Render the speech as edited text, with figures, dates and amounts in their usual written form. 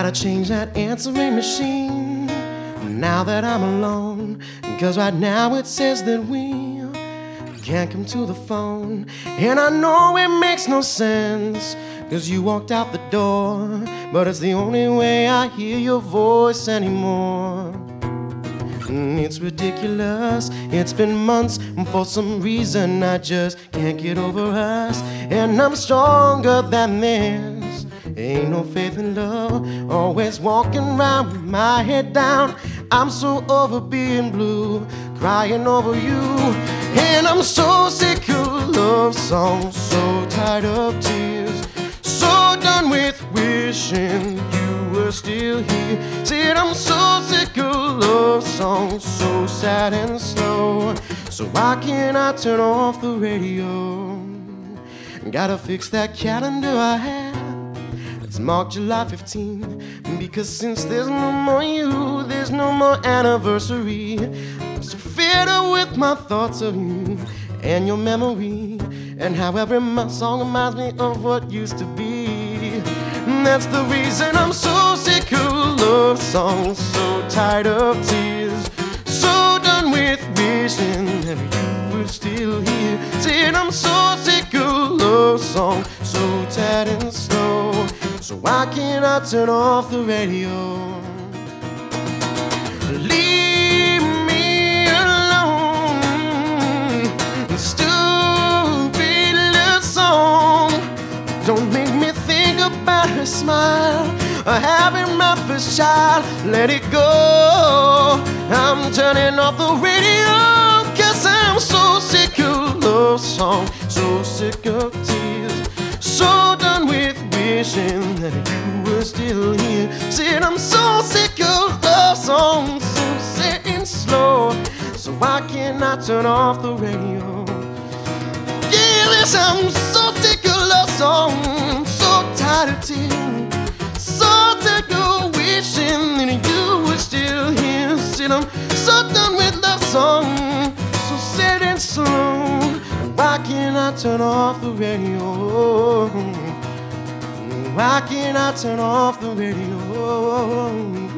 Gotta change that answering machine now that I'm alone, 'cause right now it says that we can't come to the phone. And I know it makes no sense, 'cause you walked out the door, but it's the only way I hear your voice anymore. It's ridiculous, it's been months, and for some reason I just can't get over us. And I'm stronger than this, ain't no faith in love, always walking around with my head down. I'm so over being blue, crying over you. And I'm so sick of love songs, so tired of tears, so done with wishing you were still here. Said I'm so sick of love songs, so sad and slow. So why can't I turn off the radio? Gotta fix that calendar I have. It's marked July 15, because since there's no more you, there's no more anniversary. I'm so fed up with my thoughts of you and your memory, and how every song reminds me of what used to be. And that's the reason I'm so sick of love songs, so tired of tears, so done with wishing that you were still here. Said I'm so sick of love songs, so tired and slow. So why can't I turn off the radio? Leave me alone. Stupid little song. Don't make me think about her smile, or having my first child. Let it go. I'm turning off the radio, 'cause I'm so sick of love songs, so sick of tears, so done with wishing that you were still here. Said I'm so sick of love songs, so sad and slow. So why can't I turn off the radio? Yes, I'm so sick of love songs, so tired of tears, so sick of wishing that you were still here. Said I'm so done with love songs, so sad and slow. Why can't I turn off the radio? Why can't I turn off the radio?